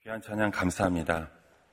귀한 찬양 감사합니다.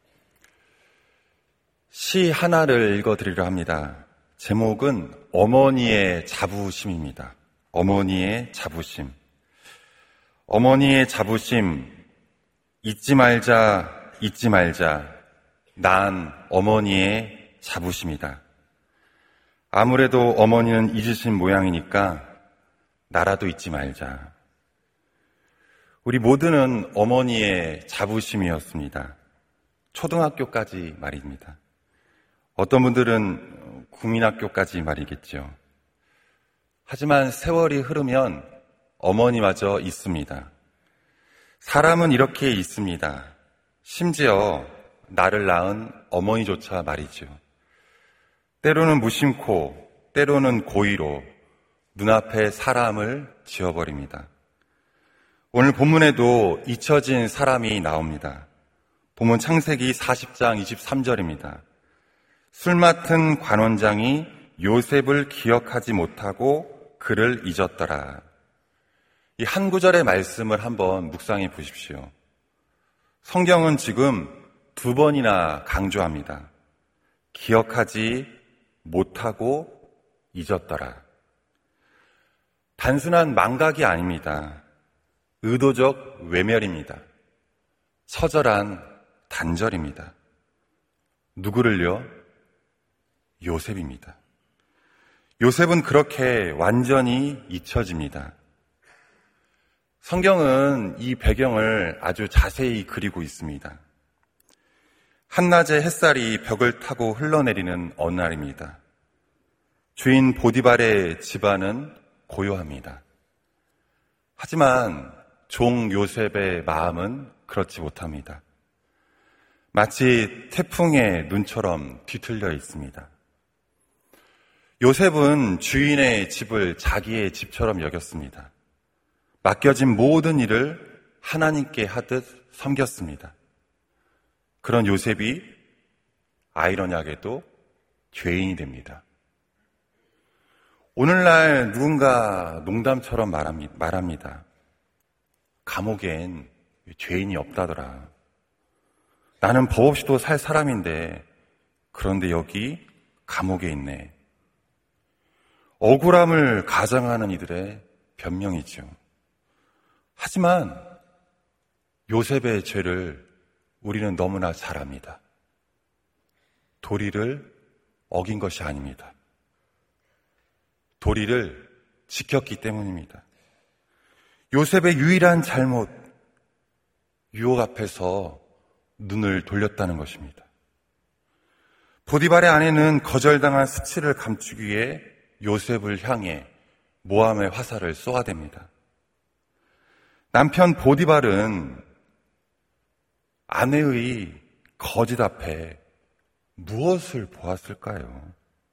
시 하나를 읽어드리려 합니다. 제목은 어머니의 자부심입니다. 어머니의 자부심. 어머니의 자부심, 잊지 말자, 잊지 말자. 난 어머니의 자부심이다. 아무래도 어머니는 잊으신 모양이니까 나라도 잊지 말자. 우리 모두는 어머니의 자부심이었습니다. 초등학교까지 말입니다. 어떤 분들은 국민학교까지 말이겠죠. 하지만 세월이 흐르면 어머니마저 있습니다. 사람은 이렇게 있습니다. 심지어 나를 낳은 어머니조차 말이죠. 때로는 무심코, 때로는 고의로 눈앞에 사람을 지어버립니다. 오늘 본문에도 잊혀진 사람이 나옵니다. 본문 창세기 40장 23절입니다. 술 맡은 관원장이 요셉을 기억하지 못하고 그를 잊었더라. 이 한 구절의 말씀을 한번 묵상해 보십시오. 성경은 지금 두 번이나 강조합니다. 기억하지 못하고 잊었더라. 단순한 망각이 아닙니다. 의도적 외면입니다. 처절한 단절입니다. 누구를요? 요셉입니다. 요셉은 그렇게 완전히 잊혀집니다. 성경은 이 배경을 아주 자세히 그리고 있습니다. 한낮에 햇살이 벽을 타고 흘러내리는 어느 날입니다. 주인 보디발의 집안은 고요합니다. 하지만 종 요셉의 마음은 그렇지 못합니다. 마치 태풍의 눈처럼 뒤틀려 있습니다. 요셉은 주인의 집을 자기의 집처럼 여겼습니다. 맡겨진 모든 일을 하나님께 하듯 섬겼습니다. 그런 요셉이 아이러니하게도 죄인이 됩니다. 오늘날 누군가 농담처럼 말합니다. 감옥엔 죄인이 없다더라. 나는 법 없이도 살 사람인데 그런데 여기 감옥에 있네. 억울함을 가장하는 이들의 변명이죠. 하지만 요셉의 죄를 우리는 너무나 잘 압니다. 도리를 어긴 것이 아닙니다. 도리를 지켰기 때문입니다. 요셉의 유일한 잘못, 유혹 앞에서 눈을 돌렸다는 것입니다. 보디발의 아내는 거절당한 수치를 감추기 위해 요셉을 향해 모함의 화살을 쏘아댑니다. 남편 보디발은 아내의 거짓 앞에 무엇을 보았을까요?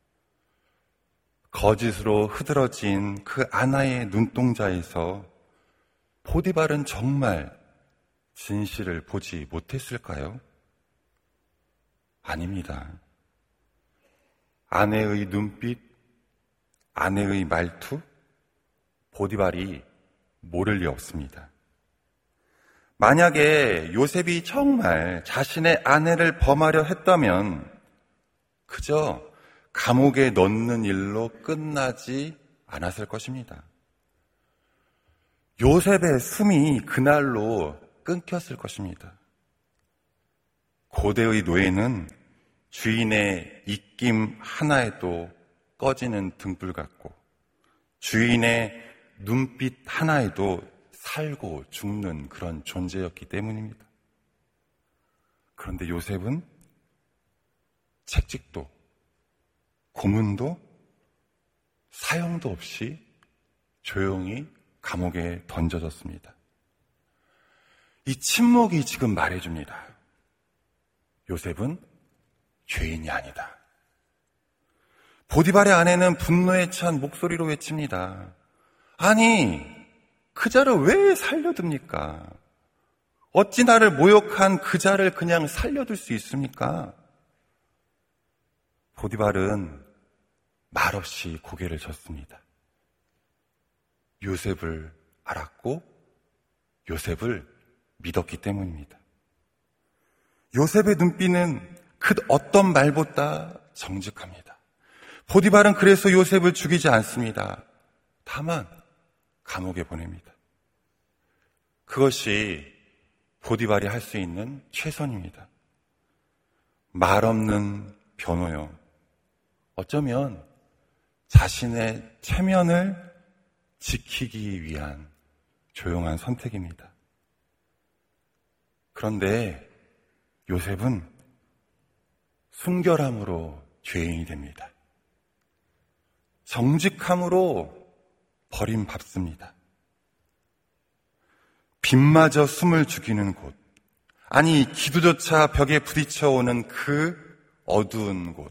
거짓으로 흐드러진 그 아내의 눈동자에서 보디발은 정말 진실을 보지 못했을까요? 아닙니다. 아내의 눈빛, 아내의 말투, 보디발이 모를 리 없습니다. 만약에 요셉이 정말 자신의 아내를 범하려 했다면 그저 감옥에 넣는 일로 끝나지 않았을 것입니다. 요셉의 숨이 그날로 끊겼을 것입니다. 고대의 노예는 주인의 입김 하나에도 꺼지는 등불 같고 주인의 눈빛 하나에도 살고 죽는 그런 존재였기 때문입니다. 그런데 요셉은 책직도 고문도 사형도 없이 조용히 감옥에 던져졌습니다. 이 침묵이 지금 말해줍니다. 요셉은 죄인이 아니다. 보디발의 아내는 분노에 찬 목소리로 외칩니다. 아니, 그자를 왜 살려둡니까? 어찌 나를 모욕한 그자를 그냥 살려둘 수 있습니까? 보디발은 말없이 고개를 젓습니다. 요셉을 알았고 요셉을 믿었기 때문입니다. 요셉의 눈빛은 그 어떤 말보다 정직합니다. 보디발은 그래서 요셉을 죽이지 않습니다. 다만 감옥에 보냅니다. 그것이 보디발이 할 수 있는 최선입니다. 말 없는 변호요. 어쩌면 자신의 체면을 지키기 위한 조용한 선택입니다. 그런데 요셉은 순결함으로 죄인이 됩니다. 정직함으로 버림받습니다. 빛마저 숨을 죽이는 곳, 아니 기두조차 벽에 부딪혀오는 그 어두운 곳,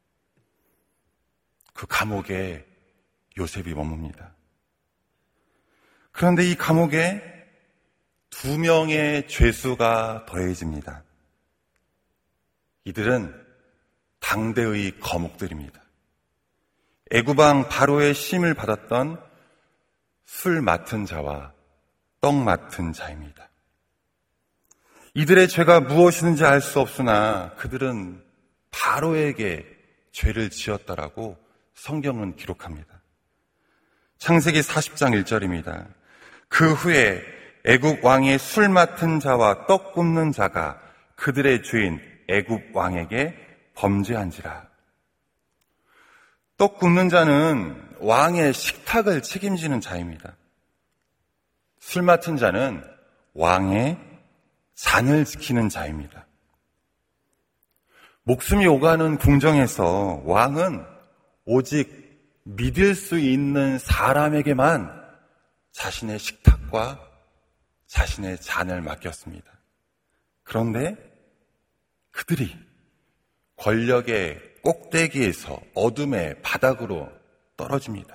그 감옥에 요셉이 머뭅니다. 그런데 이 감옥에 2명의 죄수가 더해집니다. 이들은 당대의 거목들입니다. 애굽왕 바로의 심을 받았던 술 맡은 자와 떡 맡은 자입니다. 이들의 죄가 무엇이든지 알 수 없으나 그들은 바로에게 죄를 지었다라고 성경은 기록합니다. 창세기 40장 1절입니다. 그 후에 애굽 왕의 술 맡은 자와 떡 굽는 자가 그들의 주인 애굽 왕에게 범죄한지라. 떡 굽는 자는 왕의 식탁을 책임지는 자입니다. 술 맡은 자는 왕의 잔을 지키는 자입니다. 목숨이 오가는 궁정에서 왕은 오직 믿을 수 있는 사람에게만 자신의 식탁과 자신의 잔을 맡겼습니다. 그런데 그들이 권력의 꼭대기에서 어둠의 바닥으로 떨어집니다.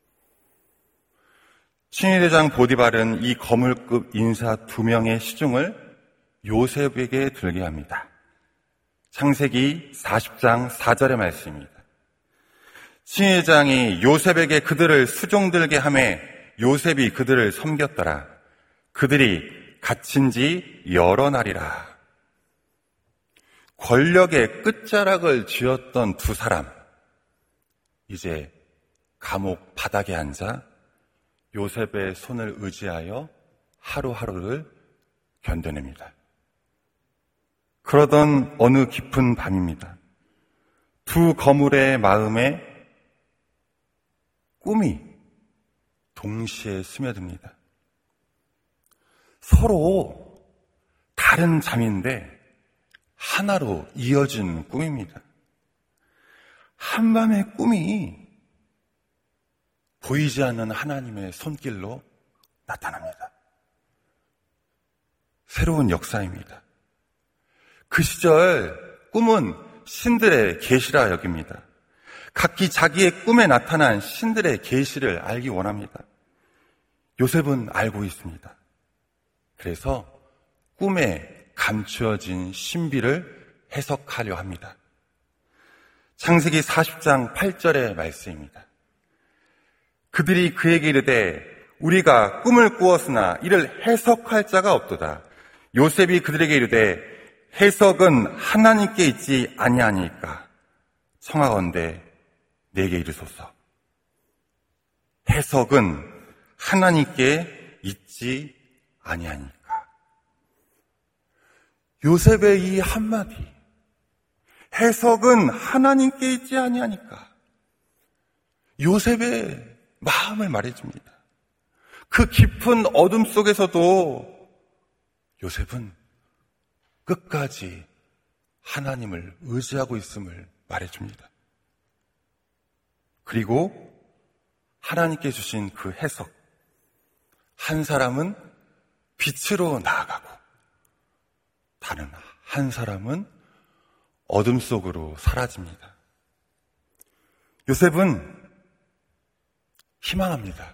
친위대장 보디발은 이 거물급 인사 2명의 시중을 요셉에게 들게 합니다. 창세기 40장 4절의 말씀입니다. 친위대장이 요셉에게 그들을 수종들게 하매 요셉이 그들을 섬겼더라. 그들이 갇힌 지 여러 날이라. 권력의 끝자락을 쥐었던 2 사람, 이제 감옥 바닥에 앉아 요셉의 손을 의지하여 하루하루를 견뎌냅니다. 그러던 어느 깊은 밤입니다. 2 거물의 마음에 꿈이 동시에 스며듭니다. 서로 다른 잠인데 하나로 이어진 꿈입니다. 한밤의 꿈이 보이지 않는 하나님의 손길로 나타납니다. 새로운 역사입니다. 그 시절 꿈은 신들의 계시라 여깁니다. 각기 자기의 꿈에 나타난 신들의 계시를 알기 원합니다. 요셉은 알고 있습니다. 그래서 꿈에 감추어진 신비를 해석하려 합니다. 창세기 40장 8절의 말씀입니다. 그들이 그에게 이르되 우리가 꿈을 꾸었으나 이를 해석할 자가 없도다. 요셉이 그들에게 이르되 해석은 하나님께 있지 아니하니까 청하건대 내게 이르소서. 해석은 하나님께 있지 아니하니까. 요셉의 이 한마디, 해석은 하나님께 있지 아니하니까, 요셉의 마음을 말해줍니다. 그 깊은 어둠 속에서도 요셉은 끝까지 하나님을 의지하고 있음을 말해줍니다. 그리고 하나님께 주신 그 해석, 한 사람은 빛으로 나아가고 다른 한 사람은 어둠 속으로 사라집니다. 요셉은 희망합니다.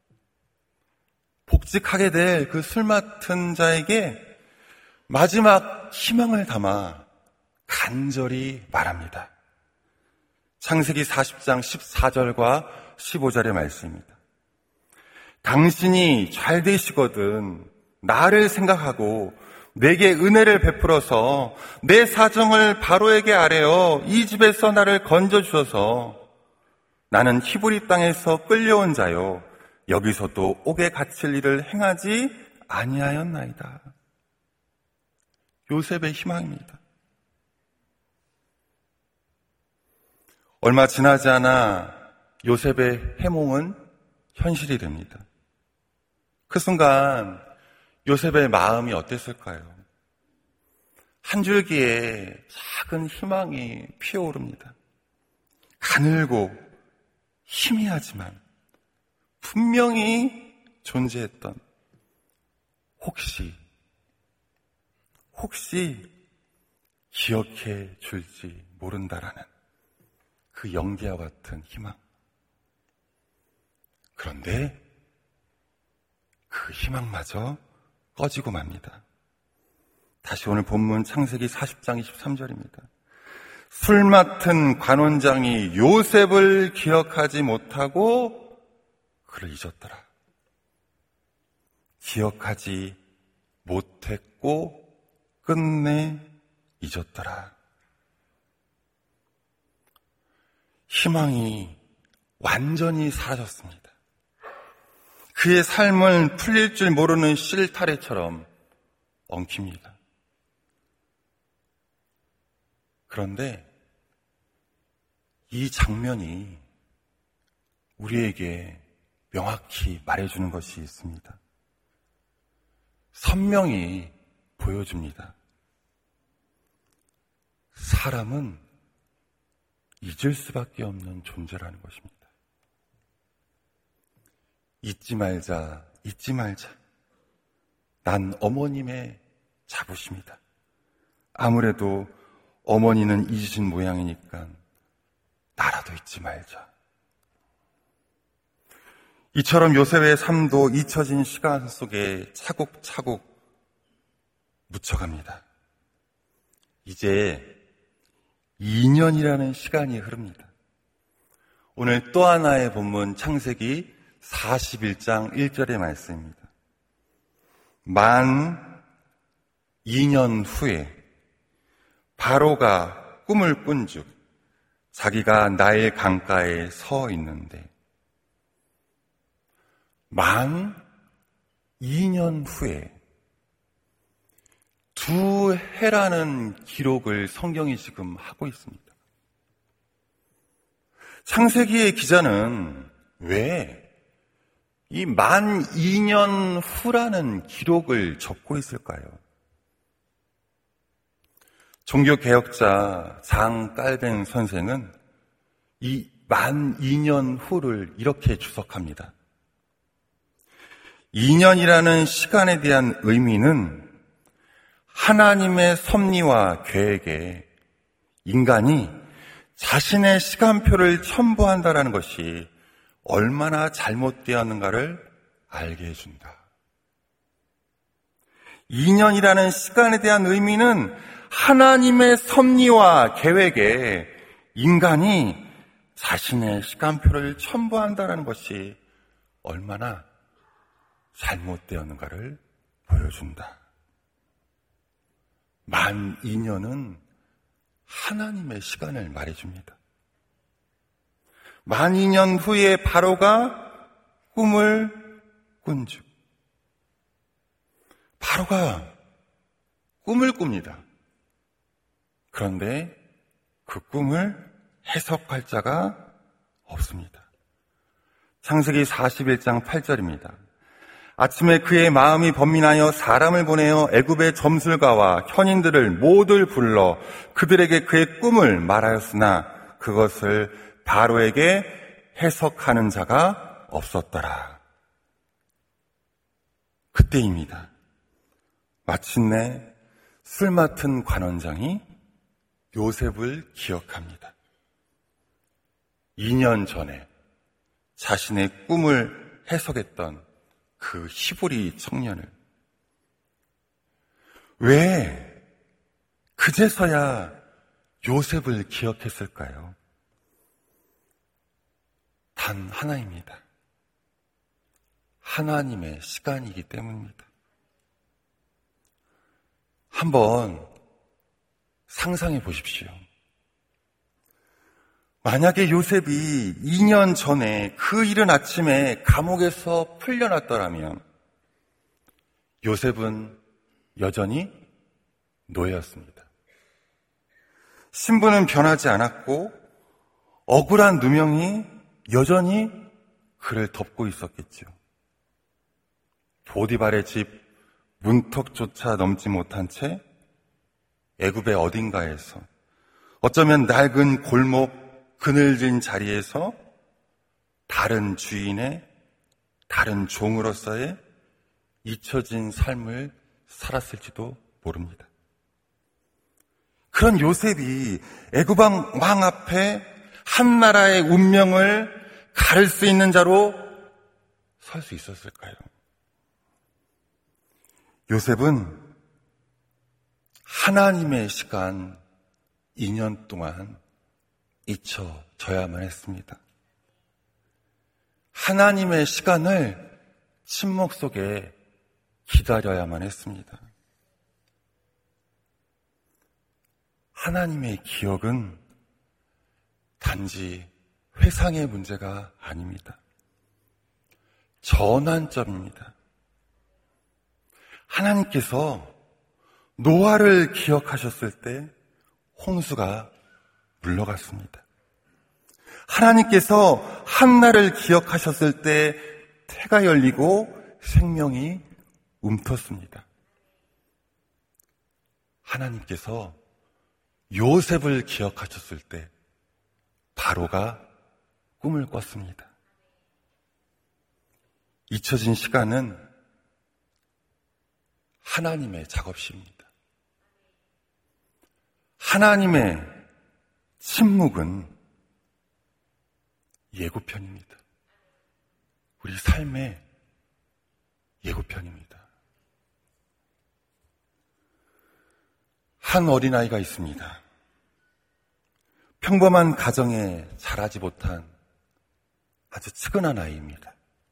복직하게 될 그 술 맡은 자에게 마지막 희망을 담아 간절히 말합니다. 창세기 40장 14절과 15절의 말씀입니다. 당신이 잘 되시거든 나를 생각하고 내게 은혜를 베풀어서 내 사정을 바로에게 아뢰어 이 집에서 나를 건져주셔서 나는 히브리 땅에서 끌려온 자요 여기서도 옥에 갇힐 일을 행하지 아니하였나이다. 요셉의 희망입니다. 얼마 지나지 않아 요셉의 해몽은 현실이 됩니다. 그 순간 요셉의 마음이 어땠을까요? 한 줄기의 작은 희망이 피어오릅니다. 가늘고 희미하지만 분명히 존재했던 혹시 기억해 줄지 모른다라는 그 영계와 같은 희망. 그런데 그 희망마저 꺼지고 맙니다. 다시 오늘 본문 창세기 40장 23절입니다. 술 맡은 관원장이 요셉을 기억하지 못하고 그를 잊었더라. 기억하지 못했고 끝내 잊었더라. 희망이 완전히 사라졌습니다. 그의 삶은 풀릴 줄 모르는 실타래처럼 엉킵니다. 그런데 이 장면이 우리에게 명확히 말해주는 것이 있습니다. 선명히 보여줍니다. 사람은 잊을 수밖에 없는 존재라는 것입니다. 잊지 말자. 난 어머님의 자부심이다. 아무래도 어머니는 잊으신 모양이니까 나라도 잊지 말자. 이처럼 요셉의 삶도 잊혀진 시간 속에 차곡차곡 묻혀갑니다. 이제 2년이라는 시간이 흐릅니다. 오늘 또 하나의 본문 창세기 41장 1절의 말씀입니다. 만 2년 후에 바로가 꿈을 꾼즉 자기가 나일 강가에 서 있는데 만 2년 후에 두 해라는 기록을 성경이 지금 하고 있습니다. 창세기의 기자는 왜 이 만 2년 후라는 기록을 적고 있을까요? 종교개혁자 장깔벤 선생은 이 만 2년 후를 이렇게 주석합니다. 2년이라는 시간에 대한 의미는 하나님의 섭리와 계획에 인간이 자신의 시간표를 첨부한다는 것이 얼마나 잘못되었는가를 알게 해준다. 2년이라는 시간에 대한 의미는 하나님의 섭리와 계획에 인간이 자신의 시간표를 첨부한다는 것이 얼마나 잘못되었는가를 보여준다. 만 2년은 하나님의 시간을 말해줍니다. 만 2년 후에 바로가 꿈을 꾼즉 바로가 꿈을 꿉니다. 그런데 그 꿈을 해석할 자가 없습니다. 창세기 41장 8절입니다. 아침에 그의 마음이 번민하여 사람을 보내어 애굽의 점술가와 현인들을 모두 불러 그들에게 그의 꿈을 말하였으나 그것을 바로에게 해석하는 자가 없었더라. 그때입니다. 마침내 술 맡은 관원장이 요셉을 기억합니다. 2년 전에 자신의 꿈을 해석했던 그 히브리 청년을 왜 그제서야 요셉을 기억했을까요? 단 하나입니다. 하나님의 시간이기 때문입니다. 한번 상상해 보십시오. 만약에 요셉이 2년 전에 그 이른 아침에 감옥에서 풀려났더라면 요셉은 여전히 노예였습니다. 신분은 변하지 않았고 억울한 누명이 여전히 그를 덮고 있었겠죠. 보디발의 집 문턱조차 넘지 못한 채 애굽의 어딘가에서, 어쩌면 낡은 골목 그늘진 자리에서 다른 주인의 다른 종으로서의 잊혀진 삶을 살았을지도 모릅니다. 그런 요셉이 애굽 왕 앞에 한 나라의 운명을 가를 수 있는 자로 설 수 있었을까요? 요셉은 하나님의 시간 2년 동안 잊혀져야만 했습니다. 하나님의 시간을 침묵 속에 기다려야만 했습니다. 하나님의 기억은 단지 회상의 문제가 아닙니다. 전환점입니다. 하나님께서 노아를 기억하셨을 때 홍수가 물러갔습니다. 하나님께서 한나를 기억하셨을 때 태가 열리고 생명이 움텄습니다. 하나님께서 요셉을 기억하셨을 때 바로가 꿈을 꿨습니다. 잊혀진 시간은 하나님의 작업실입니다. 하나님의 침묵은 예고편입니다. 우리 삶의 예고편입니다. 한 어린아이가 있습니다. 평범한 가정에 자라지 못한 아주 측은한 아이입니다.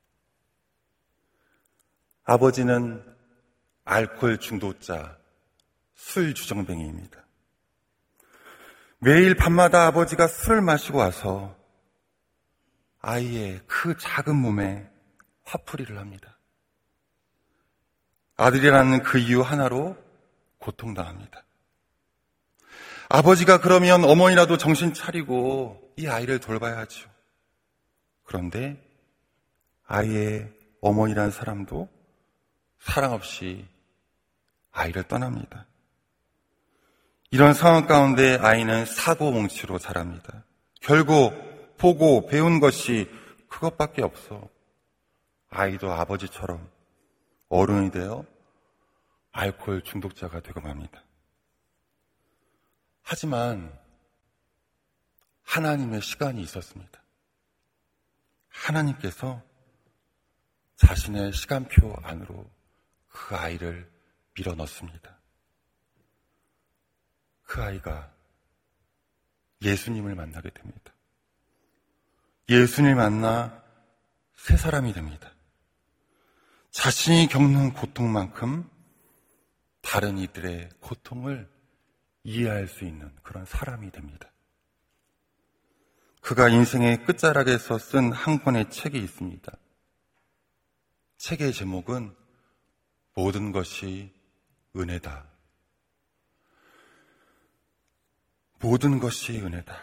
아버지는 알코올 중독자, 술 주정뱅이입니다. 매일 밤마다 아버지가 술을 마시고 와서 아이의 그 작은 몸에 화풀이를 합니다. 아들이라는 그 이유 하나로 고통당합니다. 아버지가 그러면 어머니라도 정신 차리고 이 아이를 돌봐야죠. 그런데 아이의 어머니라는 사람도 사랑 없이 아이를 떠납니다. 이런 상황 가운데 아이는 사고뭉치로 자랍니다. 결국 보고 배운 것이 그것밖에 없어. 아이도 아버지처럼 어른이 되어 알코올 중독자가 되고 맙니다. 하지만 하나님의 시간이 있었습니다. 하나님께서 자신의 시간표 안으로 그 아이를 밀어넣습니다. 그 아이가 예수님을 만나게 됩니다. 예수님을 만나 새 사람이 됩니다. 자신이 겪는 고통만큼 다른 이들의 고통을 이해할 수 있는 그런 사람이 됩니다. 그가 인생의 끝자락에서 쓴 한 권의 책이 있습니다. 책의 제목은 모든 것이 은혜다. 모든 것이 은혜다.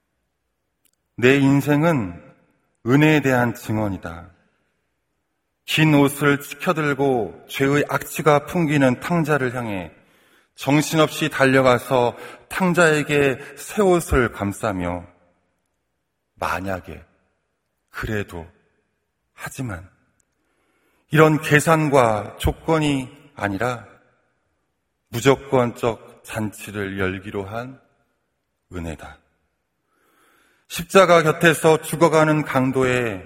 내 인생은 은혜에 대한 증언이다. 긴 옷을 치켜들고 죄의 악취가 풍기는 탕자를 향해 정신없이 달려가서 탕자에게 새 옷을 감싸며 만약에, 그래도, 하지만 이런 계산과 조건이 아니라 무조건적 잔치를 열기로 한 은혜다. 십자가 곁에서 죽어가는 강도의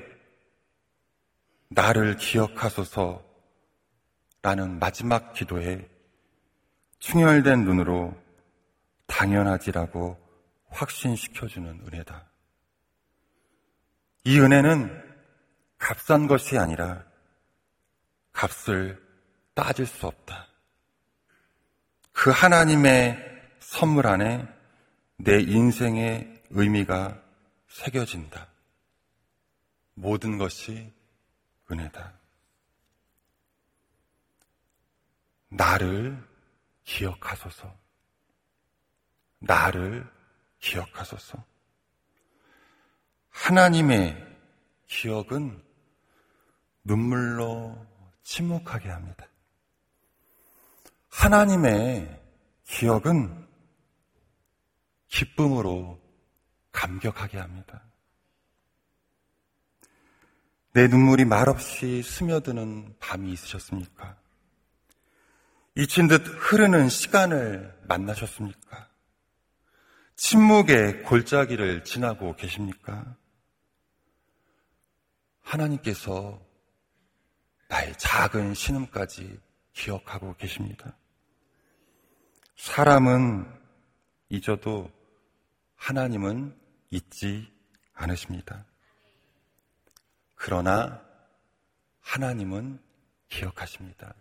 나를 기억하소서라는 마지막 기도에 충혈된 눈으로 당연하지라고 확신시켜주는 은혜다. 이 은혜는 값싼 것이 아니라 값을 따질 수 없다. 그 하나님의 선물 안에 내 인생의 의미가 새겨진다. 모든 것이 은혜다. 나를 기억하소서. 나를 기억하소서. 하나님의 기억은 눈물로 침묵하게 합니다. 하나님의 기억은 기쁨으로 감격하게 합니다. 내 눈물이 말없이 스며드는 밤이 있으셨습니까? 잊힌 듯 흐르는 시간을 만나셨습니까? 침묵의 골짜기를 지나고 계십니까? 하나님께서 나의 작은 신음까지 기억하고 계십니다. 사람은 잊어도 하나님은 잊지 않으십니다. 그러나 하나님은 기억하십니다.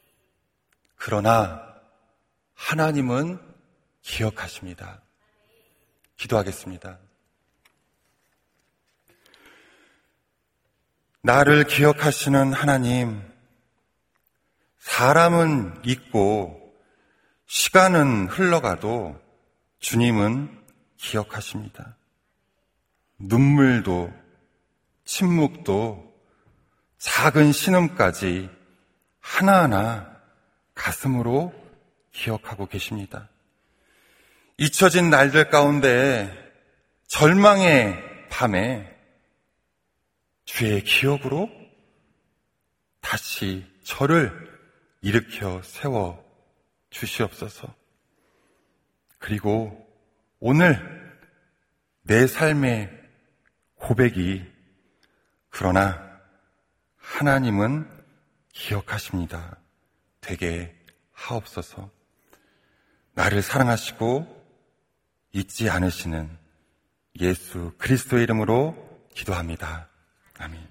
그러나 하나님은 기억하십니다. 기도하겠습니다. 나를 기억하시는 하나님, 사람은 잊고 시간은 흘러가도 주님은 기억하십니다. 눈물도 침묵도 작은 신음까지 하나하나 가슴으로 기억하고 계십니다. 잊혀진 날들 가운데 절망의 밤에 주의 기억으로 다시 저를 일으켜 세워 주시옵소서. 그리고 오늘 내 삶의 고백이 그러나 하나님은 기억하십니다. 되게 하옵소서. 나를 사랑하시고 잊지 않으시는 예수 그리스도의 이름으로 기도합니다. 아멘.